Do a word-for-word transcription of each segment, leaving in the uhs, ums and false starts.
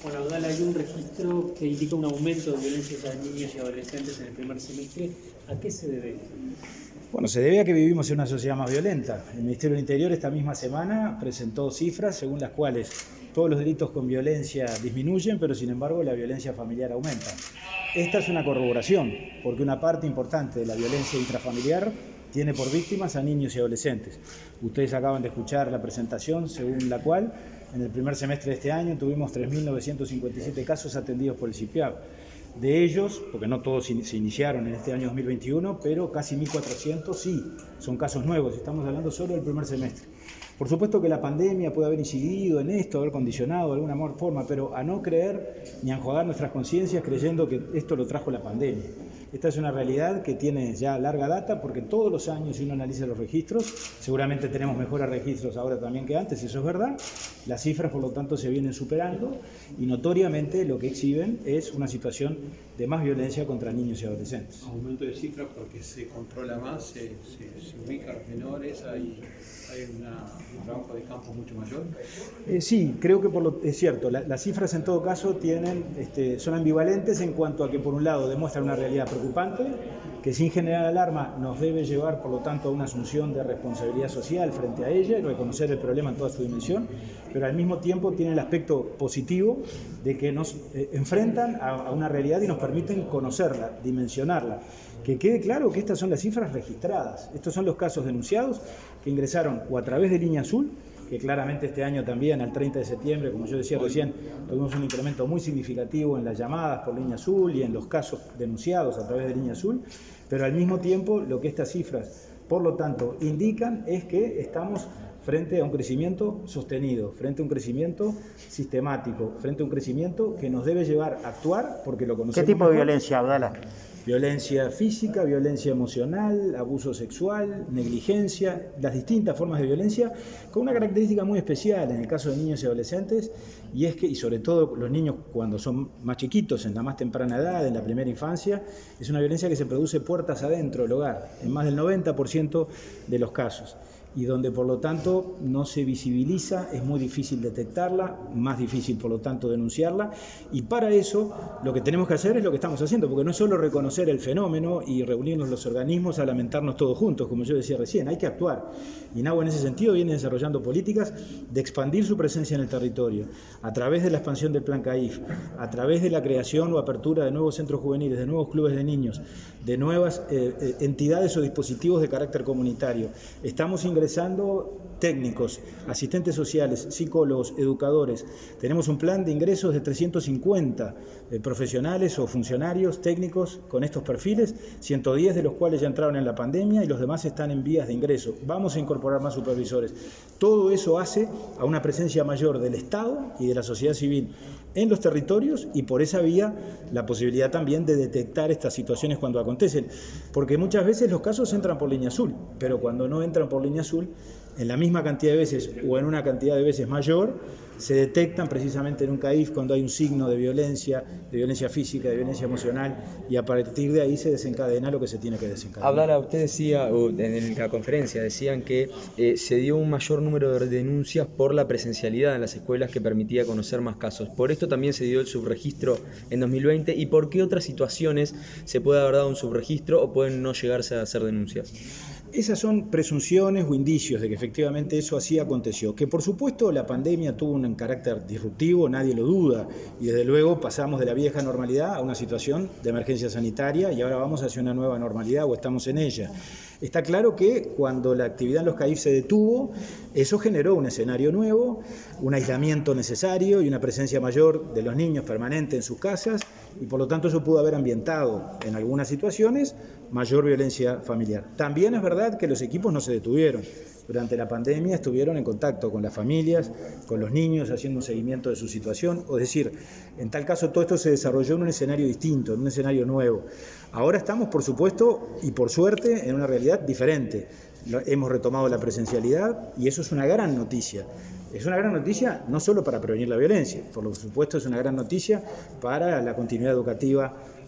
Bueno, Abdala, hay un registro que indica un aumento de violencias a niños y adolescentes en el primer semestre. ¿A qué se debe? Bueno, se debe a que vivimos en una sociedad más violenta. El Ministerio del Interior esta misma semana presentó cifras según las cuales todos los delitos con violencia disminuyen, pero sin embargo la violencia familiar aumenta. Esta es una corroboración, porque una parte importante de la violencia intrafamiliar tiene por víctimas a niños y adolescentes. Ustedes acaban de escuchar la presentación según la cual en el primer semestre de este año tuvimos tres mil novecientos cincuenta y siete casos atendidos por el CIPIAB. De ellos, porque no todos se iniciaron en este año dos mil veintiuno, pero casi mil cuatrocientos sí, son casos nuevos, estamos hablando solo del primer semestre. Por supuesto que la pandemia puede haber incidido en esto, haber condicionado de alguna forma, pero a no creer ni a enjuagar nuestras conciencias creyendo que esto lo trajo la pandemia. Esta es una realidad que tiene ya larga data, porque todos los años, si uno analiza los registros, seguramente tenemos mejores registros ahora también que antes, eso es verdad. Las cifras, por lo tanto, se vienen superando y notoriamente lo que exhiben es una situación de más violencia contra niños y adolescentes. Aumento de cifras porque se controla más, se, se, se ubica a los menores, hay, hay una, un trabajo de campo mucho mayor. Eh, sí, creo que por lo, es cierto, la, las cifras en todo caso tienen, este, son ambivalentes en cuanto a que por un lado demuestran una realidad preocupante, que sin generar alarma nos debe llevar por lo tanto a una asunción de responsabilidad social frente a ella y reconocer el problema en toda su dimensión, pero al mismo tiempo tiene el aspecto positivo de que nos eh, enfrentan a, a una realidad y nos permiten conocerla, dimensionarla. Que quede claro que estas son las cifras registradas, estos son los casos denunciados que ingresaron o a través de Línea Azul, que claramente este año también, al treinta de septiembre, como yo decía recién, tuvimos un incremento muy significativo en las llamadas por Línea Azul y en los casos denunciados a través de Línea Azul, pero al mismo tiempo lo que estas cifras, por lo tanto, indican es que estamos frente a un crecimiento sostenido, frente a un crecimiento sistemático, frente a un crecimiento que nos debe llevar a actuar porque lo conocemos. ¿Qué tipo de mejor. violencia, Abdala? Violencia física, violencia emocional, abuso sexual, negligencia, las distintas formas de violencia, con una característica muy especial en el caso de niños y adolescentes, y es que, y sobre todo los niños cuando son más chiquitos, en la más temprana edad, en la primera infancia, es una violencia que se produce puertas adentro del hogar, en más del noventa por ciento de los casos, y donde por lo tanto no se visibiliza, es muy difícil detectarla, más difícil por lo tanto denunciarla, y para eso lo que tenemos que hacer es lo que estamos haciendo, porque no es solo reconocer el fenómeno y reunirnos los organismos a lamentarnos todos juntos, como yo decía recién, hay que actuar. INAHUA en ese sentido viene desarrollando políticas de expandir su presencia en el territorio, a través de la expansión del Plan CAIF, a través de la creación o apertura de nuevos centros juveniles, de nuevos clubes de niños, de nuevas eh, entidades o dispositivos de carácter comunitario. Estamos ingresando ingresando técnicos, asistentes sociales, psicólogos, educadores. Tenemos un plan de ingresos de trescientos cincuenta eh, profesionales o funcionarios técnicos con estos perfiles, ciento diez de los cuales ya entraron en la pandemia y los demás están en vías de ingreso. Vamos a incorporar más supervisores. Todo eso hace a una presencia mayor del Estado y de la sociedad civil en los territorios y por esa vía la posibilidad también de detectar estas situaciones cuando acontecen, porque muchas veces los casos entran por Línea Azul, pero cuando no entran por Línea Azul, en la misma cantidad de veces o en una cantidad de veces mayor, se detectan precisamente en un CAIF cuando hay un signo de violencia, de violencia física, de violencia emocional, y a partir de ahí se desencadena lo que se tiene que desencadenar. Abdala, usted decía, o en la conferencia decían que eh, se dio un mayor número de denuncias por la presencialidad en las escuelas que permitía conocer más casos. Por esto también se dio el subregistro en dos mil veinte, ¿y por qué otras situaciones se puede haber dado un subregistro o pueden no llegarse a hacer denuncias? Esas son presunciones o indicios de que efectivamente eso así aconteció. Que por supuesto la pandemia tuvo un carácter disruptivo, nadie lo duda, y desde luego pasamos de la vieja normalidad a una situación de emergencia sanitaria y ahora vamos hacia una nueva normalidad o estamos en ella. Está claro que cuando la actividad en los CAIF se detuvo, eso generó un escenario nuevo, un aislamiento necesario y una presencia mayor de los niños permanente en sus casas, y por lo tanto eso pudo haber ambientado en algunas situaciones mayor violencia familiar. También es verdad que los equipos no se detuvieron. Durante la pandemia estuvieron en contacto con las familias, con los niños, haciendo un seguimiento de su situación. Es decir, en tal caso todo esto se desarrolló en un escenario distinto, en un escenario nuevo. Ahora estamos, por supuesto, y por suerte, en una realidad diferente. Hemos retomado la presencialidad y eso es una gran noticia. Es una gran noticia no solo para prevenir la violencia, por supuesto es una gran noticia para la continuidad educativa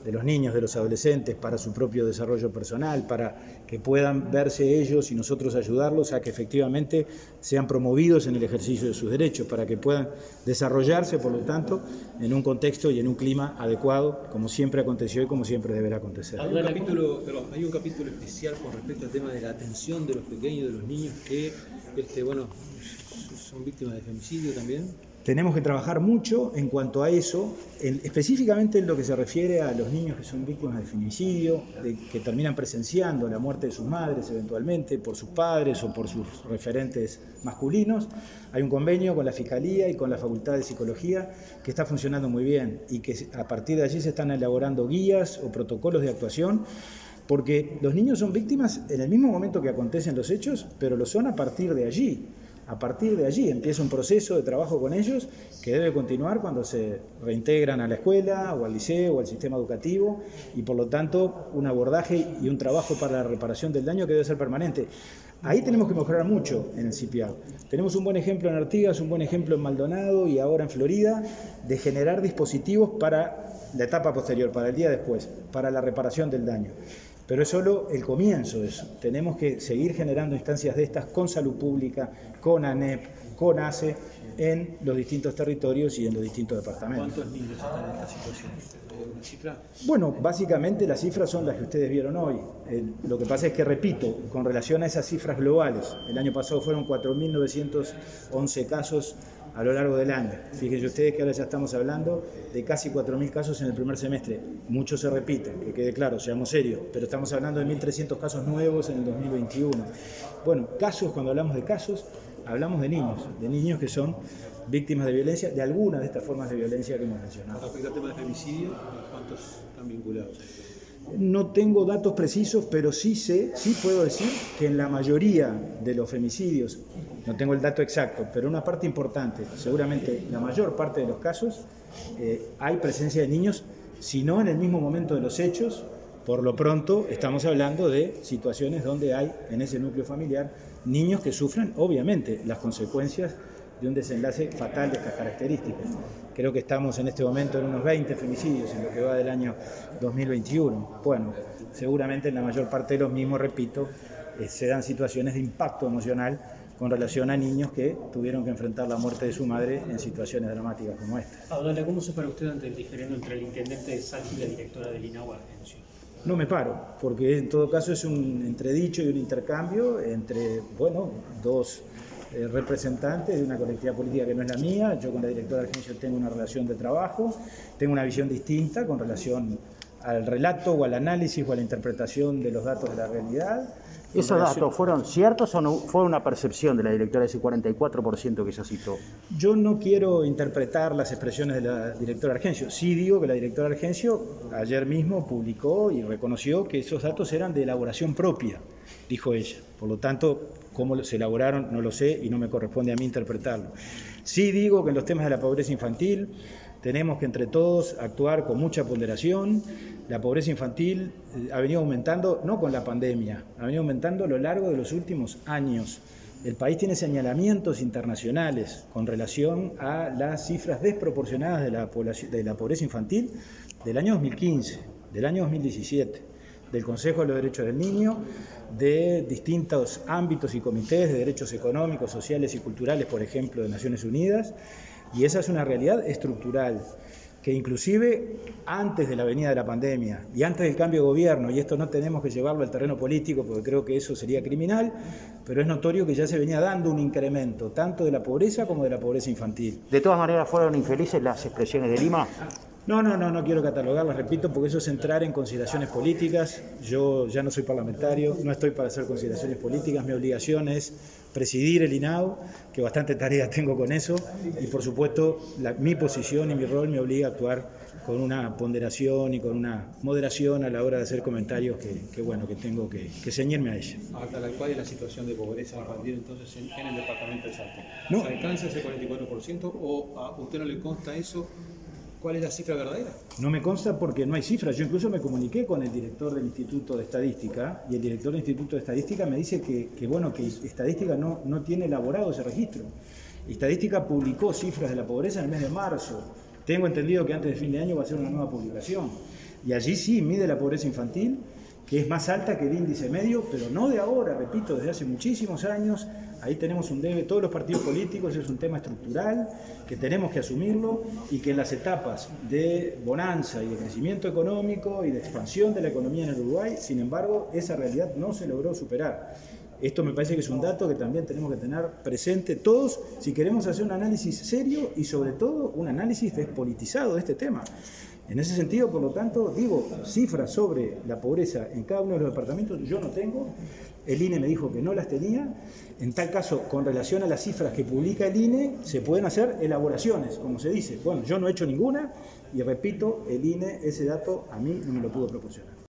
de los niños, de los adolescentes, para su propio desarrollo personal, para que puedan verse ellos y nosotros ayudarlos a que efectivamente sean promovidos en el ejercicio de sus derechos, para que puedan desarrollarse, por lo tanto, en un contexto y en un clima adecuado, como siempre aconteció y como siempre deberá acontecer. Hay un capítulo, perdón, hay un capítulo especial con respecto al tema de la atención de los pequeños, de los niños que, este, bueno, son víctimas de femicidio también. Tenemos que trabajar mucho en cuanto a eso, en, específicamente en lo que se refiere a los niños que son víctimas de femicidio, de, que terminan presenciando la muerte de sus madres eventualmente, por sus padres o por sus referentes masculinos. Hay un convenio con la Fiscalía y con la Facultad de Psicología que está funcionando muy bien y que a partir de allí se están elaborando guías o protocolos de actuación, porque los niños son víctimas en el mismo momento que acontecen los hechos, pero lo son a partir de allí. A partir de allí empieza un proceso de trabajo con ellos que debe continuar cuando se reintegran a la escuela o al liceo o al sistema educativo, y por lo tanto un abordaje y un trabajo para la reparación del daño que debe ser permanente. Ahí tenemos que mejorar mucho en el C I P I A. Tenemos un buen ejemplo en Artigas, un buen ejemplo en Maldonado y ahora en Florida, de generar dispositivos para la etapa posterior, para el día después, para la reparación del daño. Pero es solo el comienzo de eso. Tenemos que seguir generando instancias de estas con salud pública, con ANEP, con ACE, en los distintos territorios y en los distintos departamentos. ¿Cuántos niños están en esta situación? ¿Una cifra? Bueno, básicamente las cifras son las que ustedes vieron hoy. Eh, lo que pasa es que, repito, con relación a esas cifras globales, el año pasado fueron cuatro mil novecientos once casos a lo largo del año. Fíjense ustedes que ahora ya estamos hablando de casi cuatro mil casos en el primer semestre. Muchos se repiten, que quede claro, seamos serios, pero estamos hablando de mil trescientos casos nuevos en el dos mil veintiuno. Bueno, casos, cuando hablamos de casos, hablamos de niños, de niños que son víctimas de violencia, de alguna de estas formas de violencia que hemos mencionado. Respecto al tema de femicidio, ¿cuántos están vinculados? No tengo datos precisos, pero sí sé, sí puedo decir que en la mayoría de los femicidios, no tengo el dato exacto, pero una parte importante, seguramente la mayor parte de los casos, eh, hay presencia de niños, si no en el mismo momento de los hechos. Por lo pronto estamos hablando de situaciones donde hay en ese núcleo familiar niños que sufren, obviamente, las consecuencias de un desenlace fatal de estas características. Creo que estamos en este momento en unos veinte femicidios en lo que va del año dos mil veintiuno. Bueno, seguramente en la mayor parte de los mismos, repito, eh, se dan situaciones de impacto emocional con relación a niños que tuvieron que enfrentar la muerte de su madre en situaciones dramáticas como esta. Abdala, ¿cómo se para usted ante el diferendo entre el intendente de Salta y la directora del INAHU Argencio? No me paro, porque en todo caso es un entredicho y un intercambio entre, bueno, dos eh, representantes de una colectividad política que no es la mía. Yo con la directora Argencio tengo una relación de trabajo, tengo una visión distinta con relación al relato o al análisis o a la interpretación de los datos de la realidad. ¿Esos datos fueron ciertos o no, fue una percepción de la directora de ese cuarenta y cuatro por ciento que ella citó? Yo no quiero interpretar las expresiones de la directora Argencio. Sí digo que la directora Argencio ayer mismo publicó y reconoció que esos datos eran de elaboración propia, dijo ella. Por lo tanto, cómo se elaboraron no lo sé y no me corresponde a mí interpretarlo. Sí digo que en los temas de la pobreza infantil tenemos que entre todos actuar con mucha ponderación. La pobreza infantil ha venido aumentando, no con la pandemia, ha venido aumentando a lo largo de los últimos años. El país tiene señalamientos internacionales con relación a las cifras desproporcionadas de la, población, de la pobreza infantil del año dos mil quince, del año dos mil diecisiete, del Consejo de los Derechos del Niño, de distintos ámbitos y comités de derechos económicos, sociales y culturales, por ejemplo, de Naciones Unidas. Y esa es una realidad estructural, que inclusive antes de la venida de la pandemia y antes del cambio de gobierno, y esto no tenemos que llevarlo al terreno político porque creo que eso sería criminal, pero es notorio que ya se venía dando un incremento, tanto de la pobreza como de la pobreza infantil. ¿De todas maneras fueron infelices las expresiones de Lima? No, no, no, no quiero catalogarlas, repito, porque eso es entrar en consideraciones políticas. Yo ya no soy parlamentario, no estoy para hacer consideraciones políticas, mi obligación es presidir el INAHU, que bastante tarea tengo con eso, y por supuesto la, mi posición y mi rol me obliga a actuar con una ponderación y con una moderación a la hora de hacer comentarios que, que bueno, que tengo que, que ceñirme a ella. Hasta la cual es la situación de pobreza infantil entonces en, en el departamento de Salta. No. ¿Se alcanza ese cuarenta y cuatro por ciento o a usted no le consta eso? ¿Cuál es la cifra verdadera? No me consta porque no hay cifras. Yo incluso me comuniqué con el director del Instituto de Estadística y el director del Instituto de Estadística me dice que, que bueno, que Estadística no, no tiene elaborado ese registro. Estadística publicó cifras de la pobreza en el mes de marzo Tengo entendido que antes de fin de año va a ser una nueva publicación. Y allí sí mide la pobreza infantil, que es más alta que el índice medio, pero no de ahora, repito, desde hace muchísimos años. Ahí tenemos un debe, todos los partidos políticos, es un tema estructural que tenemos que asumirlo y que en las etapas de bonanza y de crecimiento económico y de expansión de la economía en el Uruguay, sin embargo, esa realidad no se logró superar. Esto me parece que es un dato que también tenemos que tener presente todos si queremos hacer un análisis serio y sobre todo un análisis despolitizado de este tema. En ese sentido, por lo tanto, digo, cifras sobre la pobreza en cada uno de los departamentos yo no tengo. El I N E me dijo que no las tenía. En tal caso, con relación a las cifras que publica el I N E, se pueden hacer elaboraciones, como se dice. Bueno, yo no he hecho ninguna y repito, el I N E ese dato a mí no me lo pudo proporcionar.